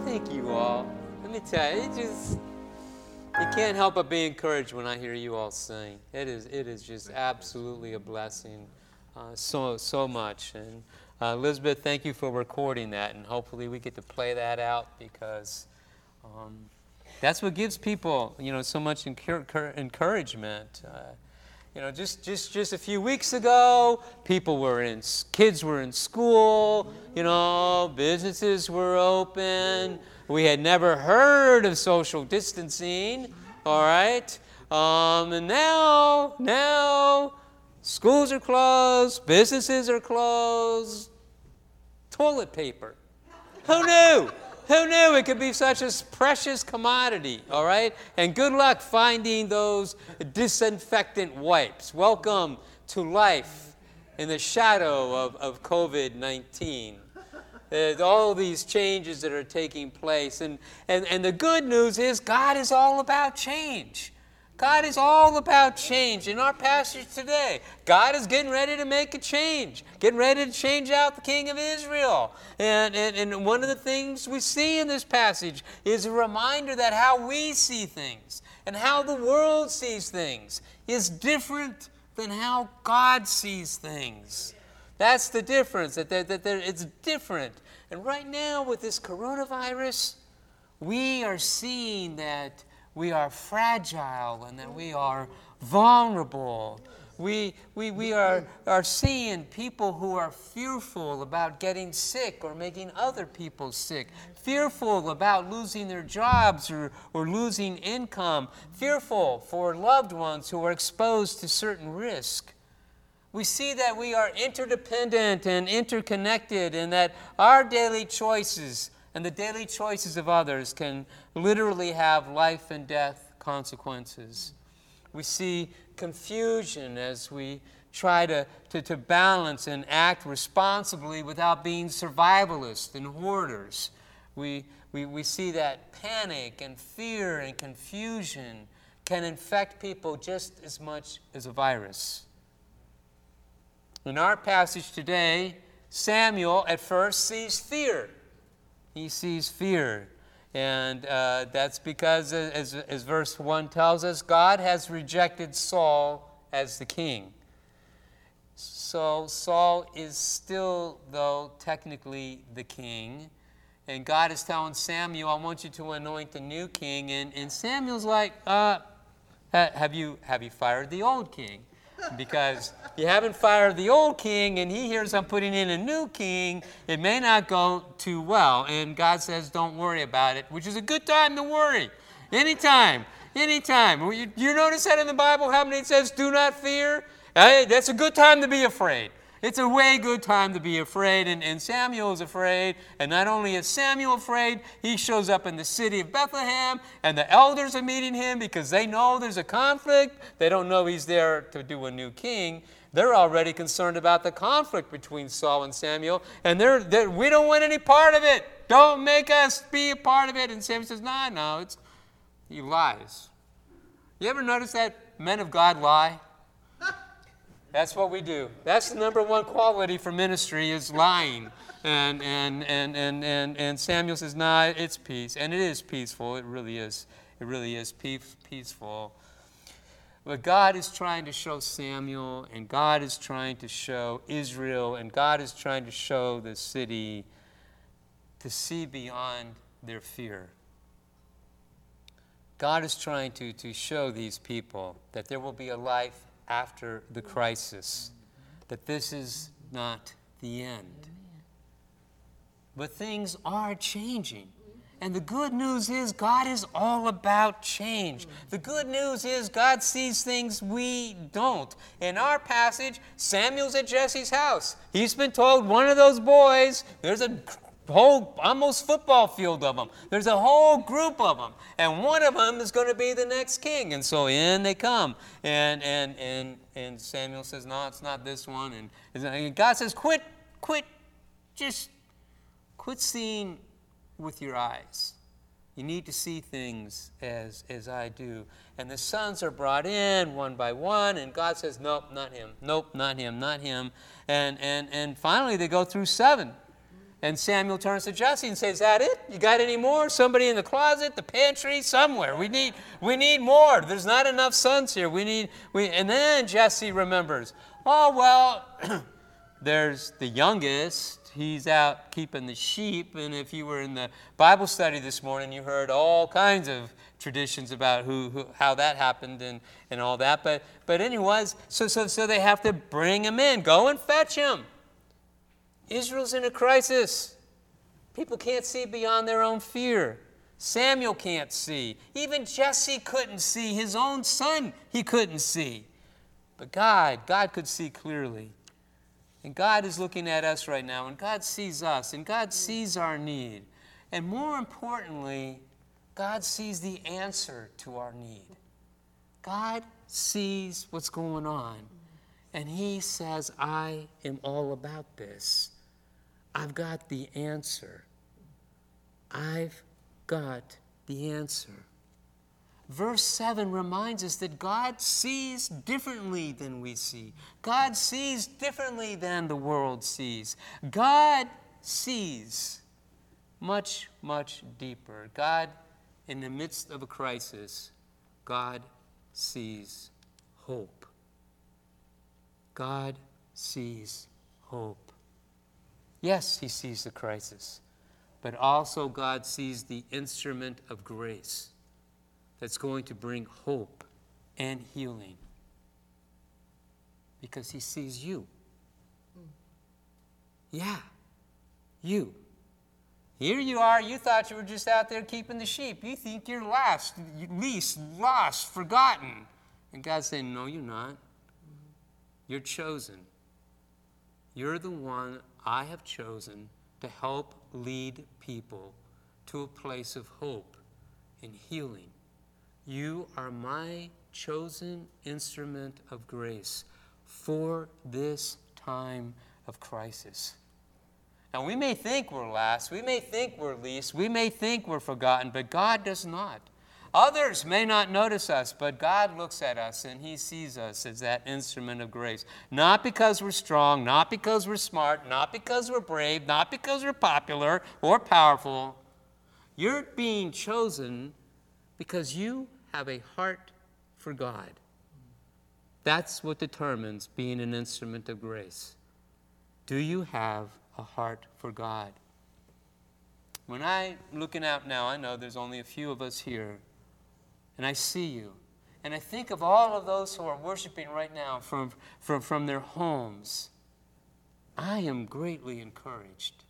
Thank you all. Let me tell you, you can't help but be encouraged when I hear you all sing. It is just absolutely a blessing, so much. And Elizabeth, thank you for recording that, and hopefully we get to play that out because that's what gives people, so much encouragement. Just a few weeks ago, kids were in school, businesses were open. We had never heard of social distancing, all right? And now schools are closed, businesses are closed, toilet paper. Who knew? Who knew it could be such a precious commodity, all right? And good luck finding those disinfectant wipes. Welcome to life in the shadow of COVID-19. There's all these changes that are taking place. And the good news is God is all about change. God is all about change. In our passage today, God is getting ready to make a change, getting ready to change out the king of Israel. And one of the things we see in this passage is a reminder that how we see things and how the world sees things is different than how God sees things. That's the difference, that it's different. And right now with this coronavirus, we are seeing that we are fragile and that we are vulnerable. We are seeing people who are fearful about getting sick or making other people sick, fearful about losing their jobs or losing income, fearful for loved ones who are exposed to certain risk. We see that we are interdependent and interconnected and that our daily choices and the daily choices of others can literally have life and death consequences. We see confusion as we try to balance and act responsibly without being survivalists and hoarders. We see that panic and fear and confusion can infect people just as much as a virus. In our passage today, Samuel at first sees fear. He sees fear. And that's because, as verse 1 tells us, God has rejected Saul as the king. So Saul is still, though, technically the king. And God is telling Samuel, I want you to anoint the new king. And Samuel's like, have you fired the old king? Because you haven't fired the old king and he hears I'm putting in a new king, it may not go too well. And God says, don't worry about it, which is a good time to worry. Anytime. You notice that in the Bible, how many it says, do not fear? That's a good time to be afraid. It's a way good time to be afraid, and Samuel is afraid. And not only is Samuel afraid, he shows up in the city of Bethlehem, and the elders are meeting him because they know there's a conflict. They don't know he's there to do a new king. They're already concerned about the conflict between Saul and Samuel, and we don't want any part of it. Don't make us be a part of it. And Samuel says, no, he lies. You ever notice that men of God lie? That's what we do. That's the number one quality for ministry is lying. And Samuel says, it's peace. And it is peaceful. It really is. It really is peaceful. But God is trying to show Samuel, and God is trying to show Israel, and God is trying to show the city to see beyond their fear. God is trying to show these people that there will be a life after the crisis, that this is not the end. But things are changing. And the good news is God is all about change. The good news is God sees things we don't. In our passage, Samuel's at Jesse's house. He's been told one of those boys, there's a whole almost football field of them. There's a whole group of them. And one of them is going to be the next king. And so in they come. And Samuel says, no, it's not this one. And God says, quit seeing with your eyes. You need to see things as I do. And the sons are brought in one by one, and God says, nope, not him. Nope, not him, not him. And finally they go through 7. And Samuel turns to Jesse and says, "Is that it? You got any more? Somebody in the closet, the pantry, somewhere. We need more. There's not enough sons here. And then Jesse remembers, oh, well, there's the youngest. He's out keeping the sheep. And if you were in the Bible study this morning, you heard all kinds of traditions about how that happened and all that. But anyways, so they have to bring him in. Go and fetch him. Israel's in a crisis. People can't see beyond their own fear. Samuel can't see. Even Jesse couldn't see. His own son he couldn't see. But God could see clearly. And God is looking at us right now, and God sees us, and God sees our need. And more importantly, God sees the answer to our need. God sees what's going on, and He says, I am all about this. I've got the answer. I've got the answer. Verse 7 reminds us that God sees differently than we see. God sees differently than the world sees. God sees much, much deeper. God, in the midst of a crisis, God sees hope. God sees hope. Yes, He sees the crisis, but also God sees the instrument of grace that's going to bring hope and healing, because He sees you. Yeah, you. Here you are, you thought you were just out there keeping the sheep. You think you're least, lost, forgotten. And God's saying, no, you're not. You're chosen. You're the one I have chosen to help lead people to a place of hope and healing. You are my chosen instrument of grace for this time of crisis. Now, we may think we're last, we may think we're least, we may think we're forgotten, but God does not. Others may not notice us, but God looks at us and He sees us as that instrument of grace. Not because we're strong, not because we're smart, not because we're brave, not because we're popular or powerful. You're being chosen because you have a heart for God. That's what determines being an instrument of grace. Do you have a heart for God? When I'm looking out now, I know there's only a few of us here. And I see you. And I think of all of those who are worshiping right now from their homes. I am greatly encouraged.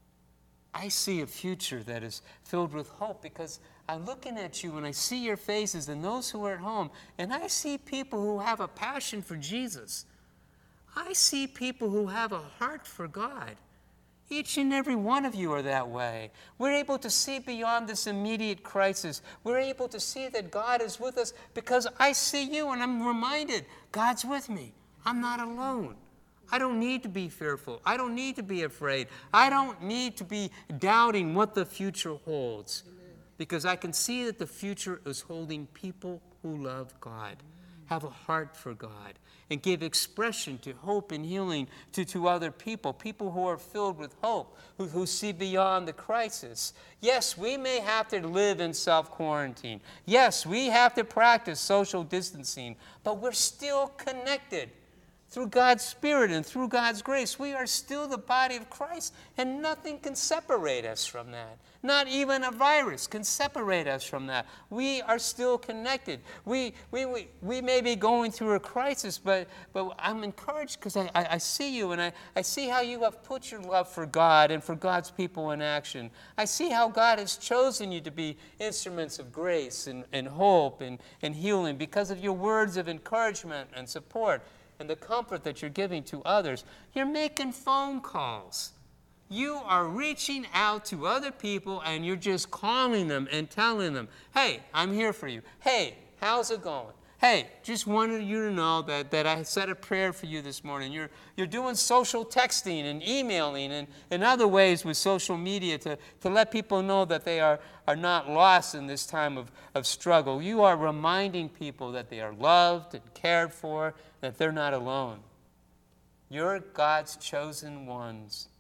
I see a future that is filled with hope, because I'm looking at you and I see your faces and those who are at home, and I see people who have a passion for Jesus. I see people who have a heart for God. Each and every one of you are that way. We're able to see beyond this immediate crisis. We're able to see that God is with us because I see you and I'm reminded God's with me. I'm not alone. I don't need to be fearful. I don't need to be afraid. I don't need to be doubting what the future holds, because I can see that the future is holding people who love God, have a heart for God, and give expression to hope and healing to other people who are filled with hope, who see beyond the crisis. Yes, we may have to live in self-quarantine. Yes, we have to practice social distancing, but we're still connected. Through God's Spirit and through God's grace, we are still the body of Christ, and nothing can separate us from that. Not even a virus can separate us from that. We are still connected. We may be going through a crisis, but I'm encouraged because I see you, and I see how you have put your love for God and for God's people in action. I see how God has chosen you to be instruments of grace and hope and healing because of your words of encouragement and support and the comfort that you're giving to others. You're making phone calls. You are reaching out to other people, and you're just calling them and telling them, hey, I'm here for you. Hey, how's it going? Hey, just wanted you to know that I said a prayer for you this morning. You're doing social texting and emailing and other ways with social media to let people know that they are not lost in this time of struggle. You are reminding people that they are loved and cared for, that they're not alone. You're God's chosen ones.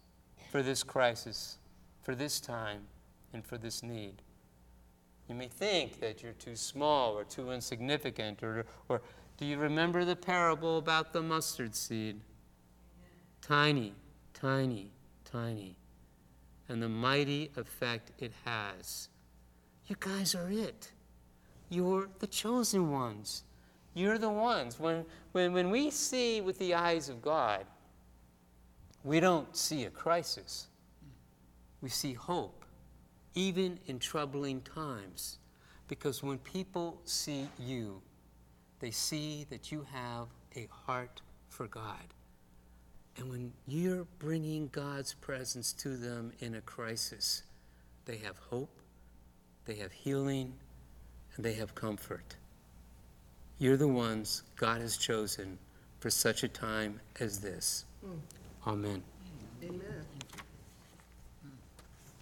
for this crisis, for this time, and for this need. You may think that you're too small or too insignificant, or do you remember the parable about the mustard seed? Tiny, tiny, tiny, and the mighty effect it has. You guys are it. You're the chosen ones. You're the ones. When we see with the eyes of God, we don't see a crisis. We see hope, even in troubling times. Because when people see you, they see that you have a heart for God. And when you're bringing God's presence to them in a crisis, they have hope, they have healing, and they have comfort. You're the ones God has chosen for such a time as this. Amen. Amen.